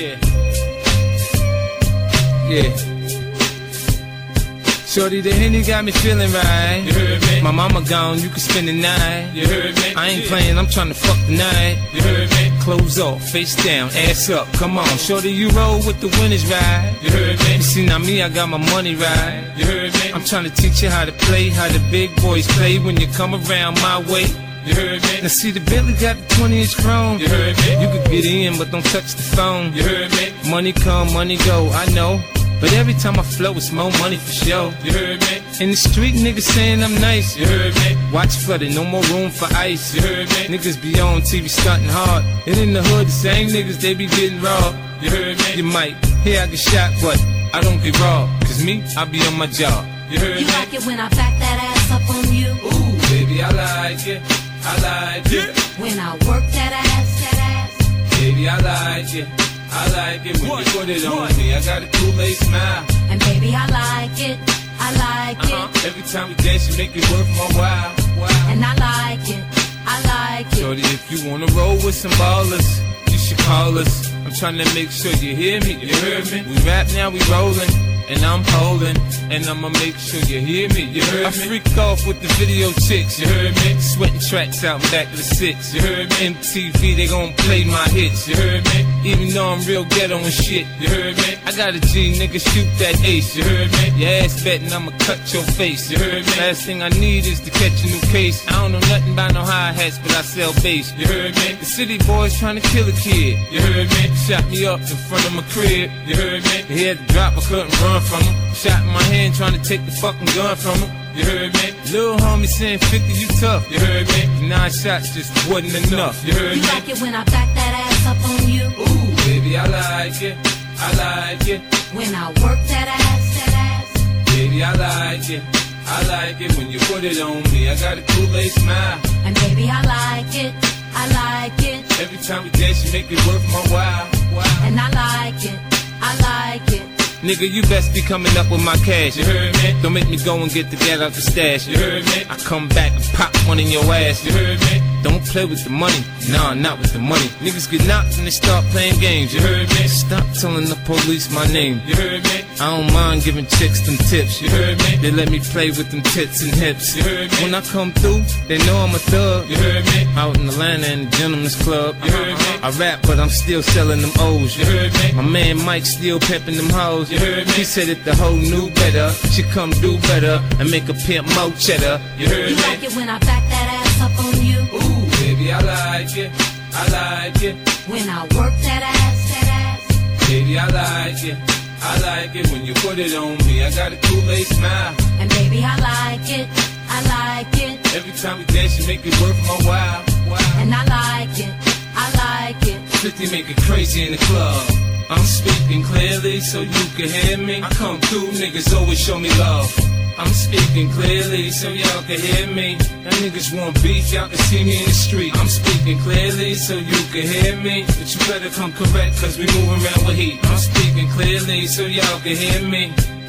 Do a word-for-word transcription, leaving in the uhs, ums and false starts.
Yeah. Yeah. Shorty, the Henny got me feeling right. You heard me? My mama gone, you can spend the night. You heard me? I ain't playing, I'm trying to fuck the night. You heard me? Clothes off, face down, ass up, come on. Shorty, you roll with the winners right. You heard me? You see, now me, I got my money right. You heard me? I'm trying to teach you how to play, how the big boys play when you come around my way. You heard me? Now see, the Bentley got the twenty inch chrome. You heard me? You could get in, but don't touch the phone. You heard me? Money come, money go, I know. But every time I flow, it's more money for sure. You heard me? In the street, niggas saying I'm nice. You heard me? Watch flooded, no more room for ice. You heard me? Niggas be on T V stunting hard. And in the hood, the same niggas, they be getting robbed. You heard me? You might hear I get shot, but I don't get robbed. Cause me, I be on my job. You heard You me? like it when I back that ass up on you? Ooh, baby, I like it. I like it. When I work that ass, that ass. Baby, I like it. I like it when you put it on me. I got a Kool-Aid smile. And baby, I like it. I like Uh-huh. it. Every time we dance, you make it worth my while. Wow. And I like it. I like it. Shorty, if you wanna roll with some ballers, you should call us. I'm trying to make sure you hear me. You heard me? We rap now, we rolling. And I'm holding, and I'ma make sure you hear me. You heard I me? freak off with the video chicks. You heard me? Sweating tracks out in back of the six. You heard me? M T V, they gon' play my hits. You heard me? Even though I'm real ghetto and shit. You heard me? I got a G, nigga, shoot that ace. You heard me? Your ass betting I'ma cut your face. You heard me? Last thing I need is to catch a new case. I don't know nothing about no hi-hats, but I sell bass. You heard me? The city boys trying to kill a kid. You heard me? Shot me up in front of my crib. You heard me? He had to drop, I couldn't run from him. Shot in my hand trying to take the fucking gun from him. You heard me? Little homie saying fifty, you tough. You heard me? Nine shots just wasn't enough. You heard You me? like it when I back that ass up on you? Ooh, baby, I like it. I like it. When I work that ass, that ass. Baby, I like it. I like it when you put it on me. I got a Kool-Aid smile. And baby, I like it. I like it. Every time we dance, you make it worth my while. Wow. And I like it. I like it. Nigga, you best be coming up with my cash. You heard me? Don't make me go and get the gat out the stash. You heard me? I come back and pop one in your ass. You heard me? Don't play with the money. Nah, not with the money. Niggas get knocked and they start playing games. You heard me? Stop telling the police my name. You heard me? I don't mind giving chicks them tips. You heard me? They let me play with them tits and hips. You heard me? When I come through, they know I'm a thug. You heard me? Out in Atlanta in the Gentleman's Club. You heard me? I rap, but I'm still selling them O's. You heard me? My man Mike still pimping them hoes. You heard me? He said that the hoe knew better. She come do better and make a pimp more cheddar. You heard You me? like it when I back that ass up on you? Ooh, baby, I like it. I like it. When I work that ass, that ass. Baby, I like it. I like it when you put it on me. I got a Kool-Aid smile. And baby, I like it. I like it. Every time we dance, you make it worth my while. Wow. And I like it. I like it. fifty make it crazy in the club. I'm speaking clearly so you can hear me. I come through, niggas always show me love. I'm speaking clearly so y'all can hear me. That niggas want beef, y'all can see me in the street. I'm speaking clearly so you can hear me. But you better come correct cause we moving around with heat. I'm speaking clearly so y'all can hear me.